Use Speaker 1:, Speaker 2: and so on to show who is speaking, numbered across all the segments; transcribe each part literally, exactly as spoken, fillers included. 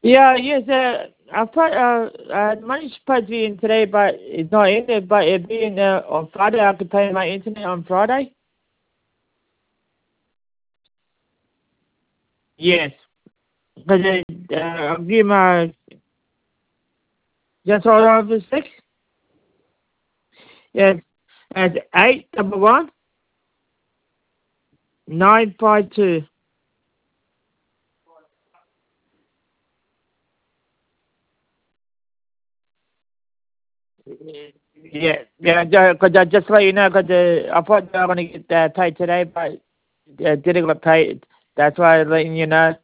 Speaker 1: Yeah, yes, uh, I thought, uh, uh, money's supposed to be in today, but it's not in there, but it'll be in there on Friday. I could pay my internet on Friday. Yes, because uh, uh, I'll give my, just hold on for a sec. Yes, it's eight double one nine five two. Yeah, yeah, because I just let you know, because uh, I thought they were going to get uh, paid today, but uh, didn't get paid. That's why I'm letting you know.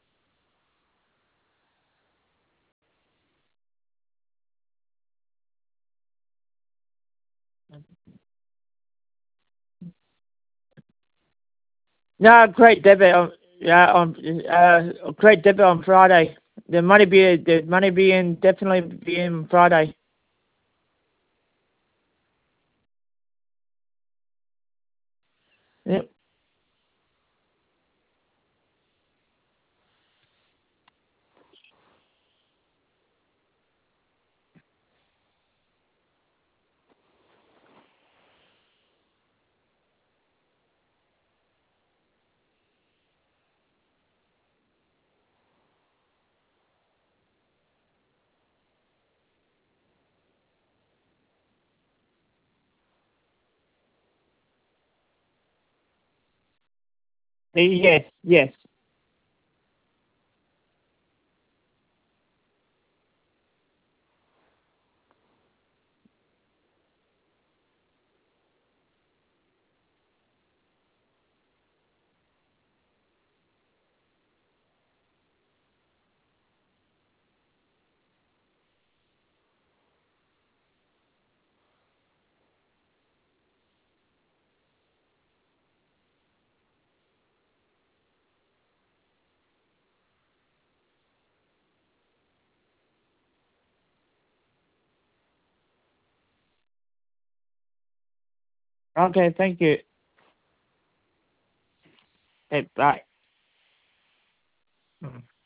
Speaker 1: No, great debit on, yeah, on, uh, great debit on Friday. The money be, the money be in, definitely be in Friday. Yep. Yes, yes. Okay, thank you. Hey, bye.